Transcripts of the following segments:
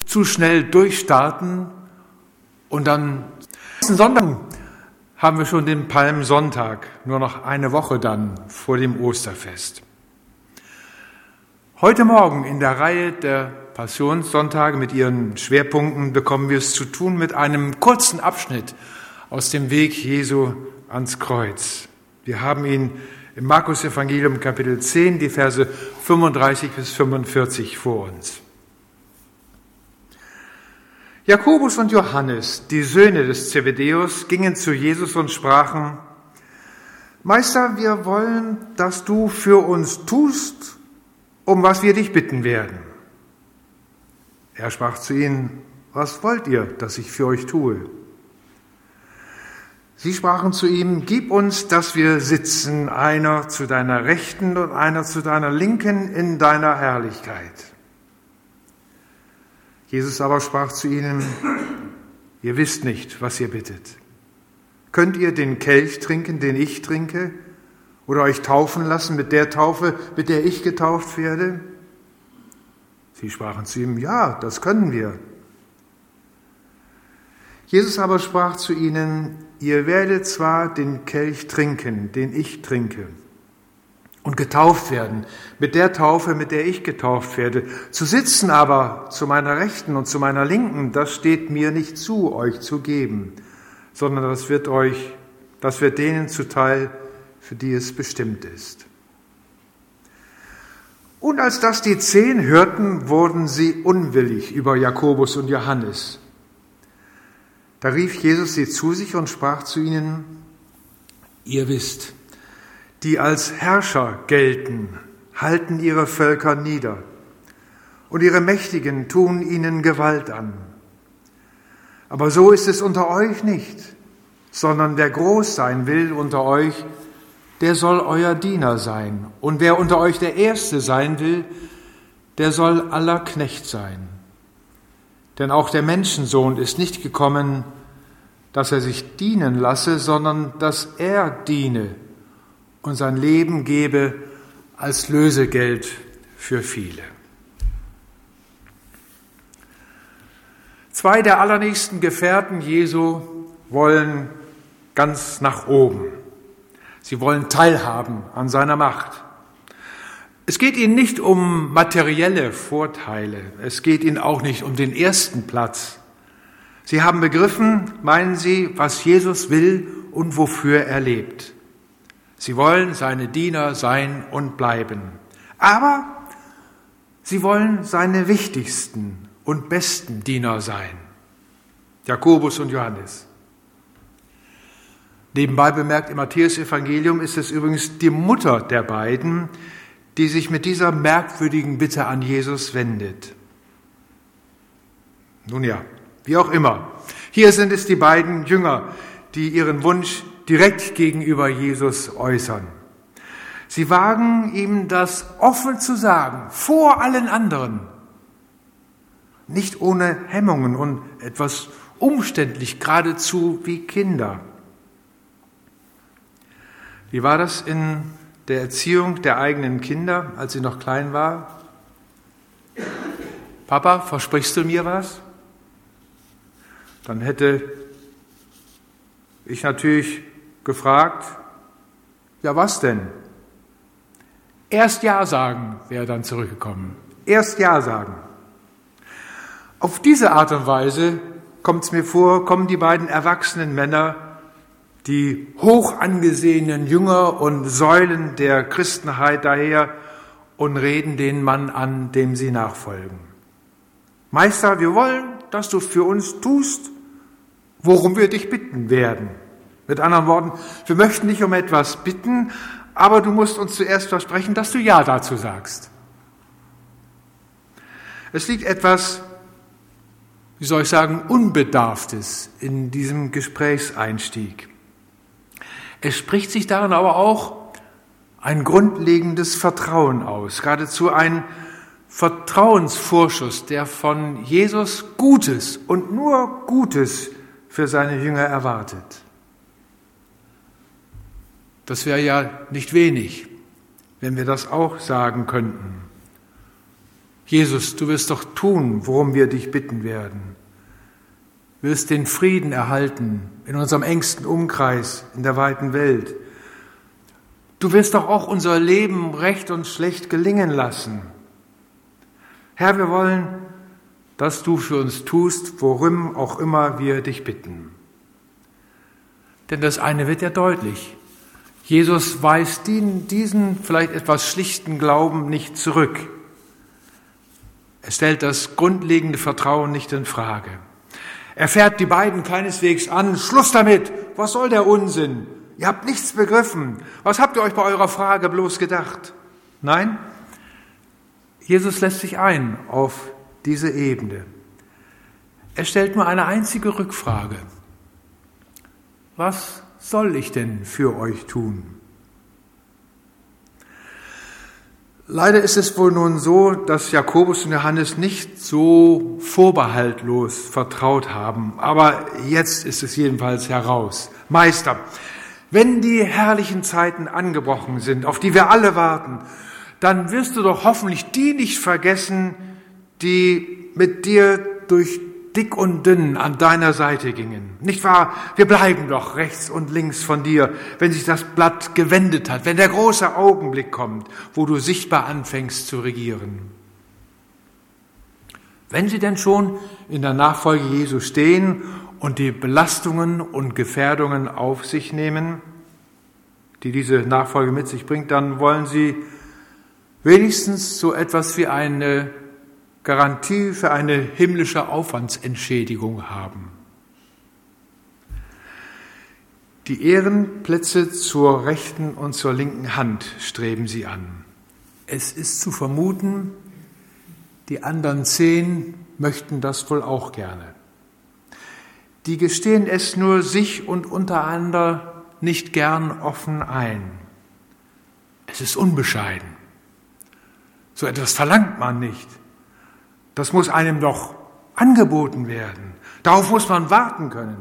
zu schnell durchstarten und dann nächsten Sonntag haben wir schon den Palmsonntag, nur noch eine Woche dann vor dem Osterfest. Heute Morgen in der Reihe der Passionssonntage mit ihren Schwerpunkten bekommen wir es zu tun mit einem kurzen Abschnitt aus dem Weg Jesu ans Kreuz. Wir haben ihn im Markus-Evangelium Kapitel 10, die Verse 35 bis 45 vor uns. Jakobus und Johannes, die Söhne des Zebedäus, gingen zu Jesus und sprachen: Meister, wir wollen, dass du für uns tust, um was wir dich bitten werden. Er sprach zu ihnen: Was wollt ihr, dass ich für euch tue? Sie sprachen zu ihm: Gib uns, dass wir sitzen, einer zu deiner Rechten und einer zu deiner Linken in deiner Herrlichkeit. Jesus aber sprach zu ihnen: Ihr wisst nicht, was ihr bittet. Könnt ihr den Kelch trinken, den ich trinke, oder euch taufen lassen mit der Taufe, mit der ich getauft werde? Sie sprachen zu ihm: Ja, das können wir. Jesus aber sprach zu ihnen: Ihr werdet zwar den Kelch trinken, den ich trinke, und getauft werden mit der Taufe, mit der ich getauft werde. Zu sitzen aber zu meiner Rechten und zu meiner Linken, das steht mir nicht zu, euch zu geben, sondern das wird denen zuteil, für die es bestimmt ist. Und als das die 10 hörten, wurden sie unwillig über Jakobus und Johannes. Da rief Jesus sie zu sich und sprach zu ihnen: Ihr wisst, die als Herrscher gelten, halten ihre Völker nieder, und ihre Mächtigen tun ihnen Gewalt an. Aber so ist es unter euch nicht, sondern wer groß sein will unter euch, der soll euer Diener sein. Und wer unter euch der Erste sein will, der soll aller Knecht sein. Denn auch der Menschensohn ist nicht gekommen, dass er sich dienen lasse, sondern dass er diene und sein Leben gebe als Lösegeld für viele. 2 der allernächsten Gefährten Jesu wollen ganz nach oben. Sie wollen teilhaben an seiner Macht. Es geht ihnen nicht um materielle Vorteile. Es geht ihnen auch nicht um den ersten Platz. Sie haben begriffen, meinen sie, was Jesus will und wofür er lebt. Sie wollen seine Diener sein und bleiben. Aber sie wollen seine wichtigsten und besten Diener sein. Jakobus und Johannes. Nebenbei bemerkt, im Matthäus-Evangelium ist es übrigens die Mutter der beiden, die sich mit dieser merkwürdigen Bitte an Jesus wendet. Nun ja, wie auch immer. Hier sind es die beiden Jünger, die ihren Wunsch direkt gegenüber Jesus äußern. Sie wagen ihm das offen zu sagen, vor allen anderen. Nicht ohne Hemmungen und etwas umständlich, geradezu wie Kinder. Wie war das in der Erziehung der eigenen Kinder, als sie noch klein war? Papa, versprichst du mir was? Dann hätte ich natürlich gefragt: Ja, was denn? Erst Ja sagen, wäre dann zurückgekommen. Erst Ja sagen. Auf diese Art und Weise kommt es mir vor, kommen die beiden erwachsenen Männer, die hoch angesehenen Jünger und Säulen der Christenheit daher, und reden den Mann an, dem sie nachfolgen. Meister, wir wollen, dass du für uns tust, worum wir dich bitten werden. Mit anderen Worten, wir möchten dich um etwas bitten, aber du musst uns zuerst versprechen, dass du Ja dazu sagst. Es liegt etwas, wie soll ich sagen, Unbedarftes in diesem Gesprächseinstieg. Es spricht sich darin aber auch ein grundlegendes Vertrauen aus, geradezu ein Vertrauensvorschuss, der von Jesus Gutes und nur Gutes für seine Jünger erwartet. Das wäre ja nicht wenig, wenn wir das auch sagen könnten. Jesus, du wirst doch tun, worum wir dich bitten werden. Du wirst den Frieden erhalten in unserem engsten Umkreis, in der weiten Welt. Du wirst doch auch unser Leben recht und schlecht gelingen lassen. Herr, wir wollen, dass du für uns tust, worum auch immer wir dich bitten. Denn das eine wird ja deutlich. Jesus weist diesen vielleicht etwas schlichten Glauben nicht zurück. Er stellt das grundlegende Vertrauen nicht in Frage. Er fährt die beiden keineswegs an. Schluss damit! Was soll der Unsinn? Ihr habt nichts begriffen. Was habt ihr euch bei eurer Frage bloß gedacht? Nein, Jesus lässt sich ein auf diese Ebene. Er stellt nur eine einzige Rückfrage. Was soll ich denn für euch tun? Leider ist es wohl nun so, dass Jakobus und Johannes nicht so vorbehaltlos vertraut haben. Aber jetzt ist es jedenfalls heraus. Meister, wenn die herrlichen Zeiten angebrochen sind, auf die wir alle warten, dann wirst du doch hoffentlich die nicht vergessen, die mit dir durch dick und dünn an deiner Seite gingen. Nicht wahr? Wir bleiben doch rechts und links von dir, wenn sich das Blatt gewendet hat, wenn der große Augenblick kommt, wo du sichtbar anfängst zu regieren. Wenn sie denn schon in der Nachfolge Jesu stehen und die Belastungen und Gefährdungen auf sich nehmen, die diese Nachfolge mit sich bringt, dann wollen sie wenigstens so etwas wie eine Garantie für eine himmlische Aufwandsentschädigung haben. Die Ehrenplätze zur rechten und zur linken Hand streben sie an. Es ist zu vermuten, die anderen 10 möchten das wohl auch gerne. Die gestehen es nur sich und untereinander nicht gern offen ein. Es ist unbescheiden. So etwas verlangt man nicht. Das muss einem doch angeboten werden. Darauf muss man warten können.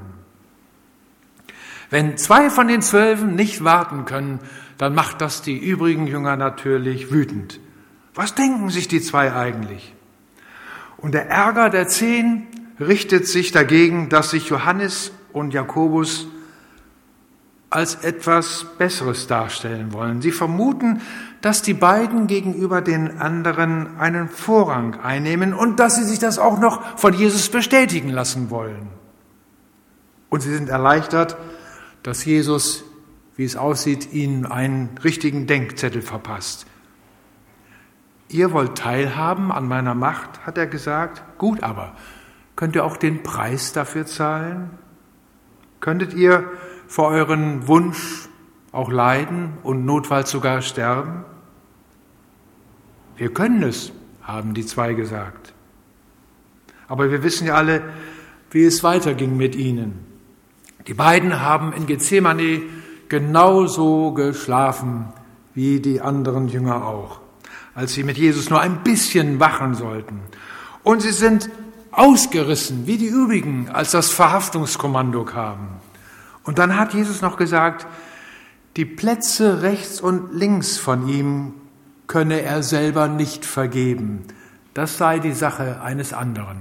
Wenn 2 von den 12 nicht warten können, dann macht das die übrigen Jünger natürlich wütend. Was denken sich die 2 eigentlich? Und der Ärger der 10 richtet sich dagegen, dass sich Johannes und Jakobus als etwas Besseres darstellen wollen. Sie vermuten, dass die beiden gegenüber den anderen einen Vorrang einnehmen und dass sie sich das auch noch von Jesus bestätigen lassen wollen. Und sie sind erleichtert, dass Jesus, wie es aussieht, ihnen einen richtigen Denkzettel verpasst. Ihr wollt teilhaben an meiner Macht, hat er gesagt. Gut, aber könnt ihr auch den Preis dafür zahlen? Könntet ihr für euren Wunsch auch leiden und notfalls sogar sterben? Wir können es, haben die 2 gesagt. Aber wir wissen ja alle, wie es weiterging mit ihnen. Die beiden haben in Gethsemane genauso geschlafen wie die anderen Jünger auch, als sie mit Jesus nur ein bisschen wachen sollten. Und sie sind ausgerissen wie die übrigen, als das Verhaftungskommando kam. Und dann hat Jesus noch gesagt, die Plätze rechts und links von ihm könne er selber nicht vergeben. Das sei die Sache eines anderen.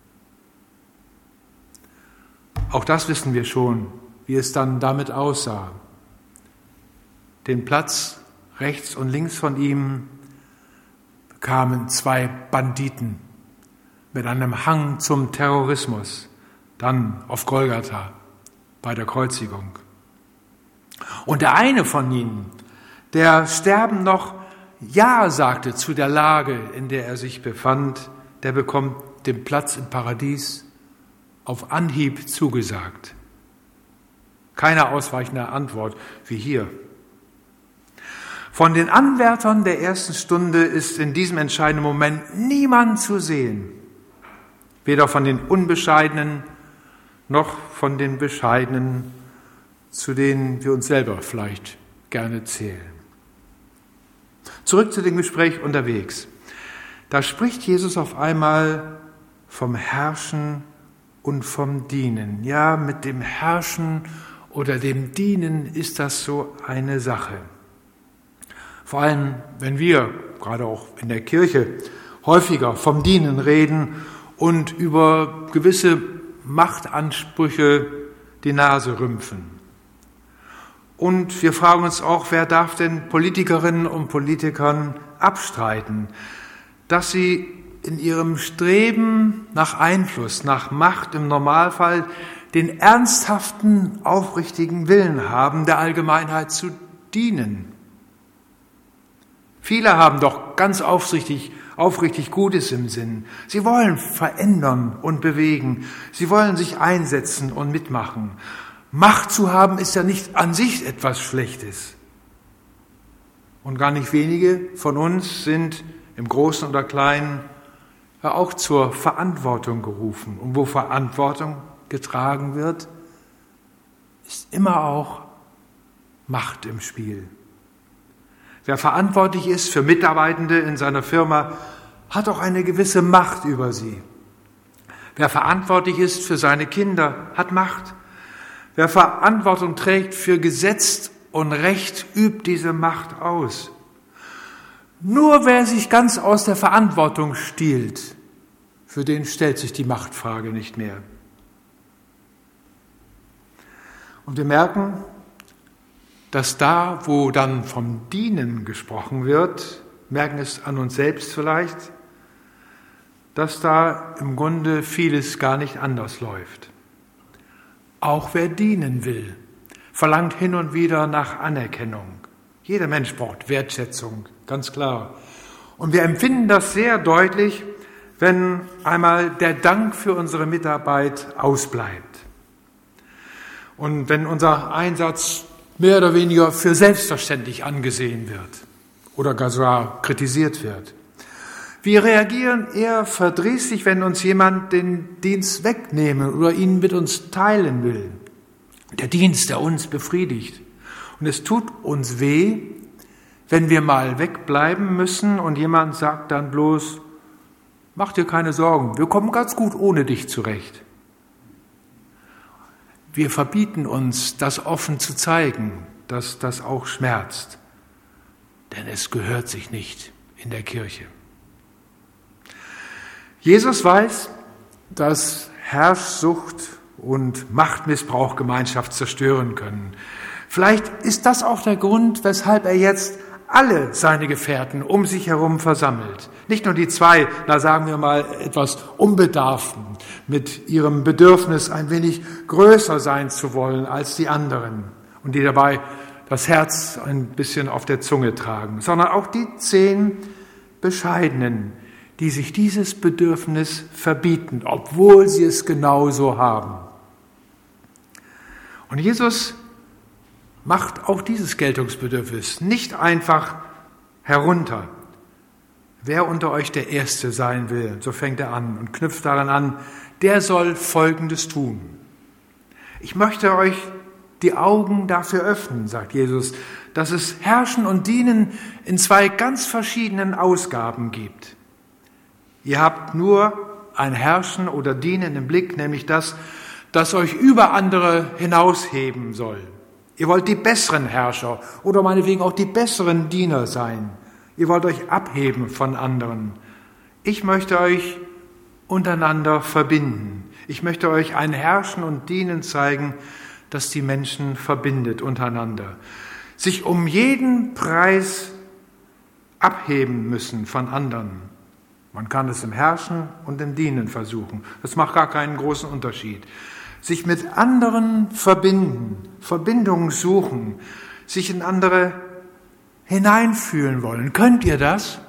Auch das wissen wir schon, wie es dann damit aussah. Den Platz rechts und links von ihm bekamen 2 Banditen mit einem Hang zum Terrorismus, dann auf Golgatha bei der Kreuzigung. Und der eine von ihnen, der sterben noch Ja sagte zu der Lage, in der er sich befand, der bekommt den Platz im Paradies auf Anhieb zugesagt. Keine ausweichende Antwort wie hier. Von den Anwärtern der ersten Stunde ist in diesem entscheidenden Moment niemand zu sehen. Weder von den Unbescheidenen noch von den Bescheidenen, zu denen wir uns selber vielleicht gerne zählen. Zurück zu dem Gespräch unterwegs. Da spricht Jesus auf einmal vom Herrschen und vom Dienen. Ja, mit dem Herrschen oder dem Dienen ist das so eine Sache. Vor allem, wenn wir, gerade auch in der Kirche, häufiger vom Dienen reden und über gewisse Machtansprüche die Nase rümpfen. Und wir fragen uns auch, wer darf denn Politikerinnen und Politikern abstreiten, dass sie in ihrem Streben nach Einfluss, nach Macht im Normalfall den ernsthaften, aufrichtigen Willen haben, der Allgemeinheit zu dienen. Viele haben doch ganz aufrichtig Gutes im Sinn. Sie wollen verändern und bewegen. Sie wollen sich einsetzen und mitmachen. Macht zu haben ist ja nicht an sich etwas Schlechtes. Und gar nicht wenige von uns sind im Großen oder Kleinen ja auch zur Verantwortung gerufen. Und wo Verantwortung getragen wird, ist immer auch Macht im Spiel. Wer verantwortlich ist für Mitarbeitende in seiner Firma, hat auch eine gewisse Macht über sie. Wer verantwortlich ist für seine Kinder, hat Macht. Wer Verantwortung trägt für Gesetz und Recht, übt diese Macht aus. Nur wer sich ganz aus der Verantwortung stiehlt, für den stellt sich die Machtfrage nicht mehr. Und wir merken, dass da, wo dann vom Dienen gesprochen wird, merken es an uns selbst vielleicht, dass da im Grunde vieles gar nicht anders läuft. Auch wer dienen will, verlangt hin und wieder nach Anerkennung. Jeder Mensch braucht Wertschätzung, ganz klar. Und wir empfinden das sehr deutlich, wenn einmal der Dank für unsere Mitarbeit ausbleibt. Und wenn unser Einsatz mehr oder weniger für selbstverständlich angesehen wird oder gar sogar kritisiert wird. Wir reagieren eher verdrießlich, wenn uns jemand den Dienst wegnehmen oder ihn mit uns teilen will. Der Dienst, der uns befriedigt. Und es tut uns weh, wenn wir mal wegbleiben müssen und jemand sagt dann bloß, mach dir keine Sorgen, wir kommen ganz gut ohne dich zurecht. Wir verbieten uns, das offen zu zeigen, dass das auch schmerzt. Denn es gehört sich nicht in der Kirche. Jesus weiß, dass Herrschsucht und Machtmissbrauch Gemeinschaft zerstören können. Vielleicht ist das auch der Grund, weshalb er jetzt alle seine Gefährten um sich herum versammelt. Nicht nur die zwei, sagen wir mal, etwas Unbedarften, mit ihrem Bedürfnis ein wenig größer sein zu wollen als die anderen und die dabei das Herz ein bisschen auf der Zunge tragen, sondern auch die 10 Bescheidenen, die sich dieses Bedürfnis verbieten, obwohl sie es genauso haben. Und Jesus macht auch dieses Geltungsbedürfnis nicht einfach herunter. Wer unter euch der Erste sein will, so fängt er an und knüpft daran an, der soll Folgendes tun. Ich möchte euch die Augen dafür öffnen, sagt Jesus, dass es Herrschen und Dienen in 2 ganz verschiedenen Ausgaben gibt. Ihr habt nur ein Herrschen oder Dienen im Blick, nämlich das euch über andere hinausheben soll. Ihr wollt die besseren Herrscher oder meinetwegen auch die besseren Diener sein. Ihr wollt euch abheben von anderen. Ich möchte euch untereinander verbinden. Ich möchte euch ein Herrschen und Dienen zeigen, das die Menschen verbindet untereinander. Sich um jeden Preis abheben müssen von anderen. Man kann es im Herrschen und im Dienen versuchen. Das macht gar keinen großen Unterschied. Sich mit anderen verbinden, Verbindungen suchen, sich in andere hineinfühlen wollen. Könnt ihr das?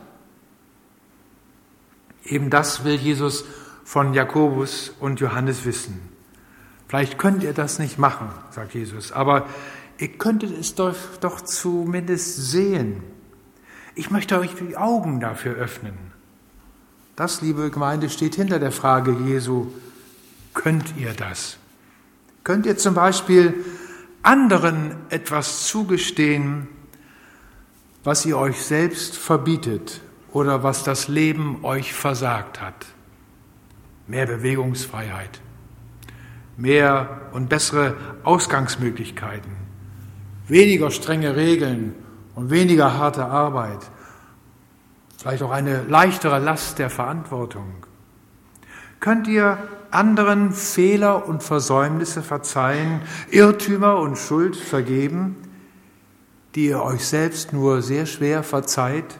Eben das will Jesus von Jakobus und Johannes wissen. Vielleicht könnt ihr das nicht machen, sagt Jesus, aber ihr könntet es doch zumindest sehen. Ich möchte euch die Augen dafür öffnen. Das, liebe Gemeinde, steht hinter der Frage Jesu, könnt ihr das? Könnt ihr zum Beispiel anderen etwas zugestehen, was ihr euch selbst verbietet oder was das Leben euch versagt hat? Mehr Bewegungsfreiheit, mehr und bessere Ausgangsmöglichkeiten, weniger strenge Regeln und weniger harte Arbeit. vielleicht auch eine leichtere Last der Verantwortung? Könnt ihr anderen Fehler und Versäumnisse verzeihen, Irrtümer und Schuld vergeben, die ihr euch selbst nur sehr schwer verzeiht?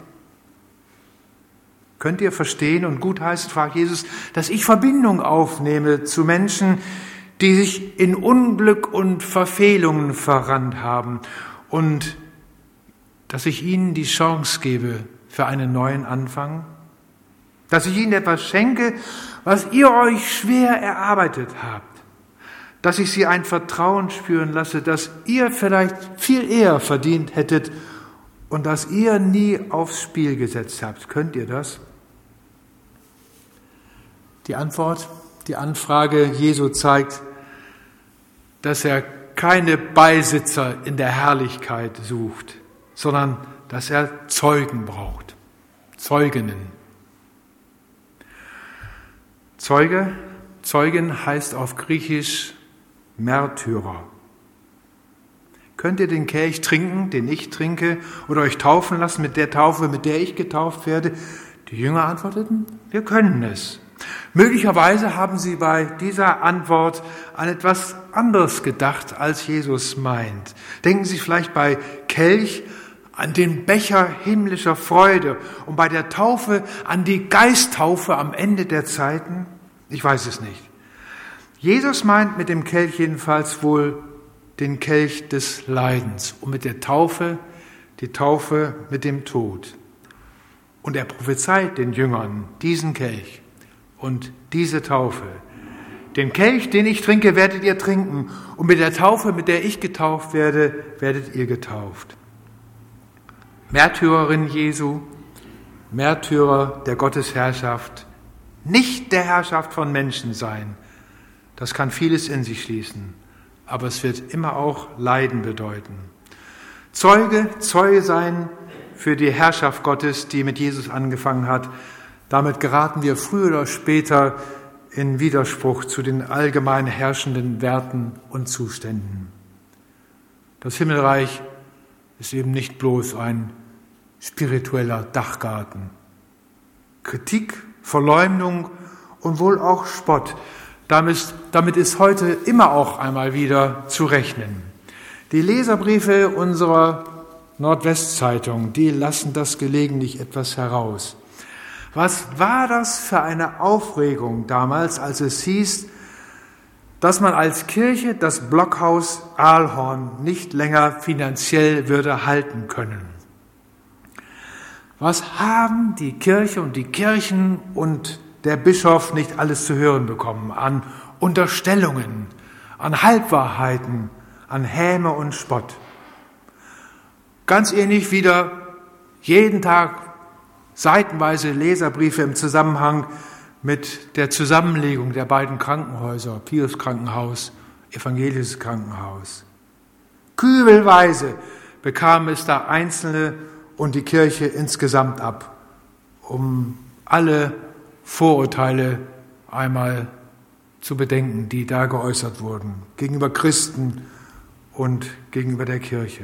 Könnt ihr verstehen und gutheißen, fragt Jesus, dass ich Verbindung aufnehme zu Menschen, die sich in Unglück und Verfehlungen verrannt haben und dass ich ihnen die Chance gebe für einen neuen Anfang? Dass ich ihnen etwas schenke, was ihr euch schwer erarbeitet habt? Dass ich sie ein Vertrauen spüren lasse, das ihr vielleicht viel eher verdient hättet und das ihr nie aufs Spiel gesetzt habt? Könnt ihr das? Die Antwort, die Anfrage Jesu zeigt, dass er keine Beisitzer in der Herrlichkeit sucht, sondern dass er Zeugen braucht, Zeuginnen. Zeugen heißt auf Griechisch Märtyrer. Könnt ihr den Kelch trinken, den ich trinke, oder euch taufen lassen mit der Taufe, mit der ich getauft werde? Die Jünger antworteten, wir können es. Möglicherweise haben sie bei dieser Antwort an etwas anderes gedacht, als Jesus meint. Denken Sie vielleicht bei Kelch an den Becher himmlischer Freude und bei der Taufe an die Geisttaufe am Ende der Zeiten? Ich weiß es nicht. Jesus meint mit dem Kelch jedenfalls wohl den Kelch des Leidens und mit der Taufe die Taufe mit dem Tod. Und er prophezeit den Jüngern diesen Kelch und diese Taufe. Den Kelch, den ich trinke, werdet ihr trinken, und mit der Taufe, mit der ich getauft werde, werdet ihr getauft. Märtyrerin Jesu, Märtyrer der Gottesherrschaft, nicht der Herrschaft von Menschen sein. Das kann vieles in sich schließen, aber es wird immer auch Leiden bedeuten. Zeuge sein für die Herrschaft Gottes, die mit Jesus angefangen hat. Damit geraten wir früher oder später in Widerspruch zu den allgemein herrschenden Werten und Zuständen. Das Himmelreich ist eben nicht bloß ein spiritueller Dachgarten. Kritik, Verleumdung und wohl auch Spott, damit ist heute immer auch einmal wieder zu rechnen. Die Leserbriefe unserer Nordwestzeitung, die lassen das gelegentlich etwas heraus. Was war das für eine Aufregung damals, als es hieß, dass man als Kirche das Blockhaus Aalhorn nicht länger finanziell würde halten können? Was haben die Kirche und die Kirchen und der Bischof nicht alles zu hören bekommen an Unterstellungen, an Halbwahrheiten, an Häme und Spott? Ganz ähnlich wieder jeden Tag seitenweise Leserbriefe im Zusammenhang mit der Zusammenlegung der beiden Krankenhäuser, Pius Krankenhaus, Evangelisches Krankenhaus. Kübelweise bekamen es da Einzelne und die Kirche insgesamt ab, um alle Vorurteile einmal zu bedenken, die da geäußert wurden, gegenüber Christen und gegenüber der Kirche.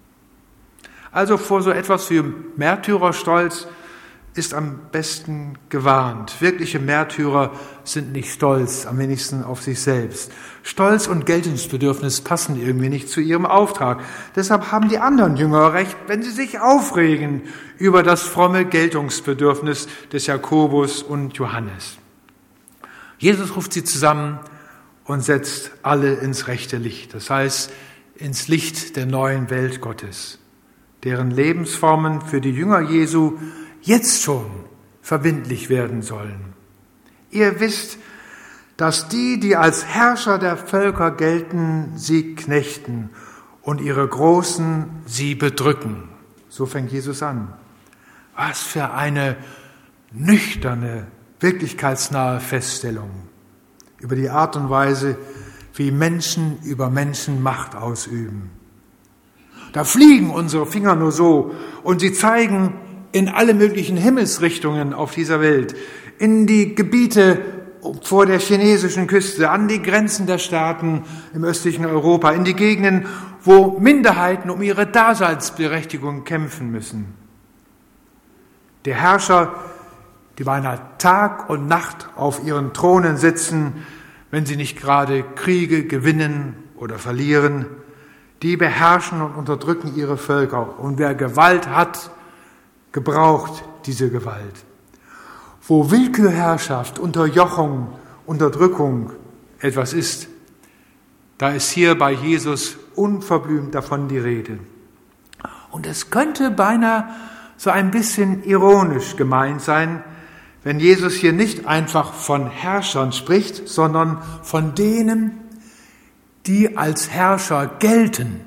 Also vor so etwas wie Märtyrerstolz ist am besten gewarnt. Wirkliche Märtyrer sind nicht stolz, am wenigsten auf sich selbst. Stolz und Geltungsbedürfnis passen irgendwie nicht zu ihrem Auftrag. Deshalb haben die anderen Jünger recht, wenn sie sich aufregen über das fromme Geltungsbedürfnis des Jakobus und Johannes. Jesus ruft sie zusammen und setzt alle ins rechte Licht, das heißt ins Licht der neuen Welt Gottes, deren Lebensformen für die Jünger Jesu jetzt schon verbindlich werden sollen. Ihr wisst, dass die als Herrscher der Völker gelten, sie knechten und ihre Großen sie bedrücken. So fängt Jesus an. Was für eine nüchterne, wirklichkeitsnahe Feststellung über die Art und Weise, wie Menschen über Menschen Macht ausüben. Da fliegen unsere Finger nur so und sie zeigen in alle möglichen Himmelsrichtungen auf dieser Welt, in die Gebiete vor der chinesischen Küste, an die Grenzen der Staaten im östlichen Europa, in die Gegenden, wo Minderheiten um ihre Daseinsberechtigung kämpfen müssen. Die Herrscher, die beinahe Tag und Nacht auf ihren Thronen sitzen, wenn sie nicht gerade Kriege gewinnen oder verlieren, die beherrschen und unterdrücken ihre Völker. Und wer Gewalt hat, gebraucht diese Gewalt. Wo Willkürherrschaft, Unterjochung, Unterdrückung etwas ist, da ist hier bei Jesus unverblümt davon die Rede. Und es könnte beinahe so ein bisschen ironisch gemeint sein, wenn Jesus hier nicht einfach von Herrschern spricht, sondern von denen, die als Herrscher gelten.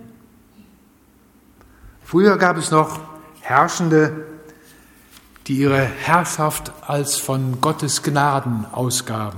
Früher gab es noch Herrschende, die ihre Herrschaft als von Gottes Gnaden ausgaben.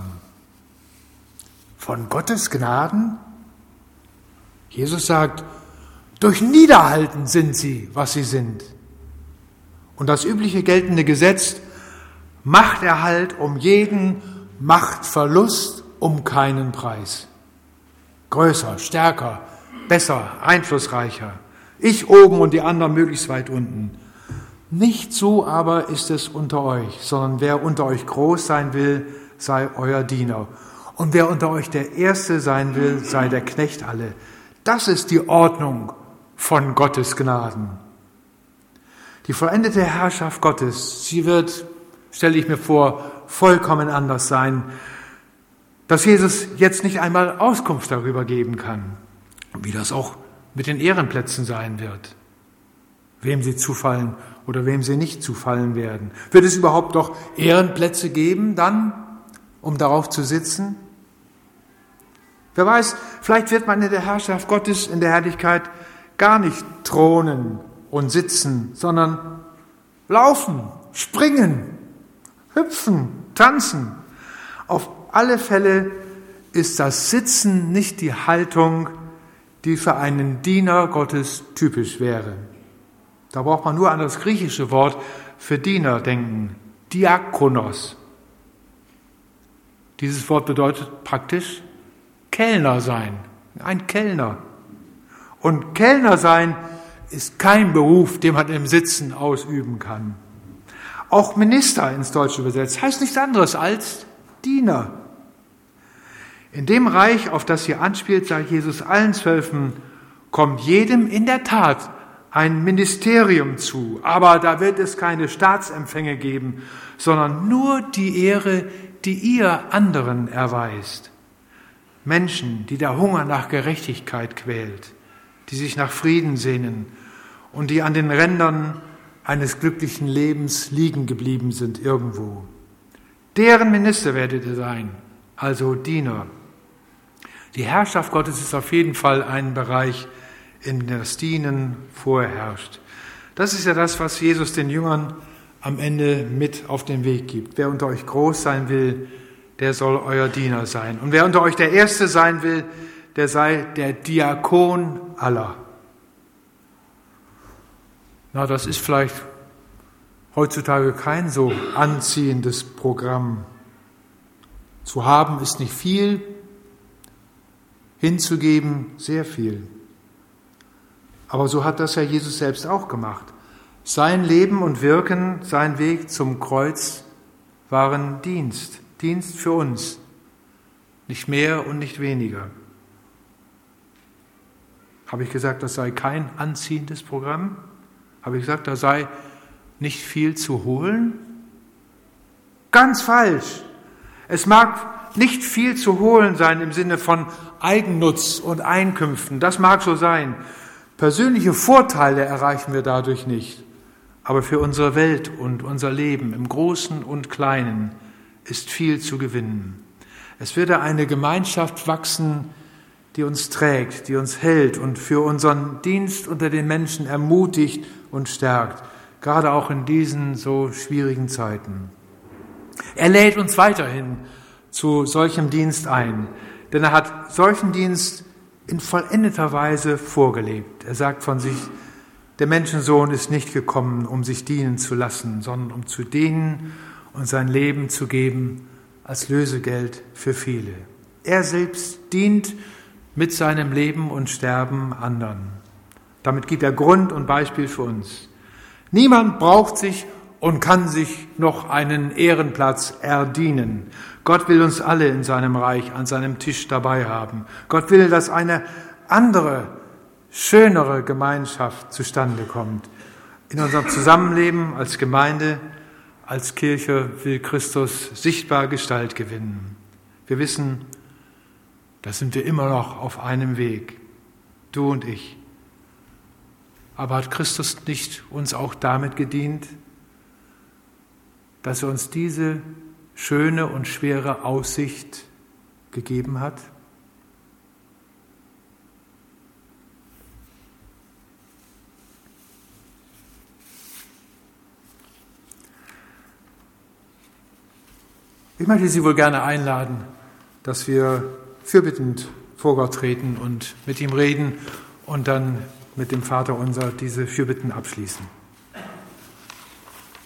Von Gottes Gnaden? Jesus sagt, durch Niederhalten sind sie, was sie sind. Und das übliche geltende Gesetz, Machterhalt um jeden Machtverlust um keinen Preis. Größer, stärker, besser, einflussreicher. Ich oben und die anderen möglichst weit unten. Nicht so aber ist es unter euch, sondern wer unter euch groß sein will, sei euer Diener. Und wer unter euch der Erste sein will, sei der Knecht alle. Das ist die Ordnung von Gottes Gnaden. Die vollendete Herrschaft Gottes, sie wird, stelle ich mir vor, vollkommen anders sein, dass Jesus jetzt nicht einmal Auskunft darüber geben kann, wie das auch mit den Ehrenplätzen sein wird, wem sie zufallen oder wem sie nicht zufallen werden. Wird es überhaupt noch Ehrenplätze geben dann, um darauf zu sitzen? Wer weiß, vielleicht wird man in der Herrschaft Gottes, in der Herrlichkeit, gar nicht thronen und sitzen, sondern laufen, springen, hüpfen, tanzen. Auf alle Fälle ist das Sitzen nicht die Haltung, die für einen Diener Gottes typisch wäre. Da braucht man nur an das griechische Wort für Diener denken, Diakonos. Dieses Wort bedeutet praktisch Kellner sein, ein Kellner. Und Kellner sein ist kein Beruf, den man im Sitzen ausüben kann. Auch Minister ins Deutsche übersetzt heißt nichts anderes als Diener. In dem Reich, auf das hier anspielt, sagt Jesus allen 12, kommt jedem in der Tat ein Ministerium zu, aber da wird es keine Staatsempfänge geben, sondern nur die Ehre, die ihr anderen erweist. Menschen, die der Hunger nach Gerechtigkeit quält, die sich nach Frieden sehnen und die an den Rändern eines glücklichen Lebens liegen geblieben sind irgendwo. Deren Minister werdet ihr sein, also Diener. Die Herrschaft Gottes ist auf jeden Fall ein Bereich, in dem das Dienen vorherrscht. Das ist ja das, was Jesus den Jüngern am Ende mit auf den Weg gibt. Wer unter euch groß sein will, der soll euer Diener sein. Und wer unter euch der Erste sein will, der sei der Diakon aller. Na, das ist vielleicht heutzutage kein so anziehendes Programm. Zu haben ist nicht viel, hinzugeben sehr viel. Aber so hat das ja Jesus selbst auch gemacht. Sein Leben und Wirken, sein Weg zum Kreuz waren Dienst. Dienst für uns. Nicht mehr und nicht weniger. Habe ich gesagt, das sei kein anziehendes Programm? Habe ich gesagt, da sei nicht viel zu holen? Ganz falsch. Es mag nicht viel zu holen sein im Sinne von Eigennutz und Einkünften. Das mag so sein. Persönliche Vorteile erreichen wir dadurch nicht. Aber für unsere Welt und unser Leben im Großen und Kleinen ist viel zu gewinnen. Es wird eine Gemeinschaft wachsen, die uns trägt, die uns hält und für unseren Dienst unter den Menschen ermutigt und stärkt, gerade auch in diesen so schwierigen Zeiten. Er lädt uns weiterhin zu solchem Dienst ein, denn er hat solchen Dienst in vollendeter Weise vorgelebt. Er sagt von sich, der Menschensohn ist nicht gekommen, um sich dienen zu lassen, sondern um zu dienen und sein Leben zu geben als Lösegeld für viele. Er selbst dient mit seinem Leben und Sterben anderen. Damit gibt er Grund und Beispiel für uns. Niemand braucht sich und kann sich noch einen Ehrenplatz erdienen. Gott will uns alle in seinem Reich an seinem Tisch dabei haben. Gott will, dass eine andere, schönere Gemeinschaft zustande kommt. In unserem Zusammenleben als Gemeinde, als Kirche will Christus sichtbar Gestalt gewinnen. Wir wissen, da sind wir immer noch auf einem Weg, du und ich. Aber hat Christus nicht uns auch damit gedient, dass er uns diese schöne und schwere Aussicht gegeben hat? Ich möchte Sie wohl gerne einladen, dass wir fürbittend vor Gott treten und mit ihm reden und dann mit dem Vater unser diese Fürbitten abschließen.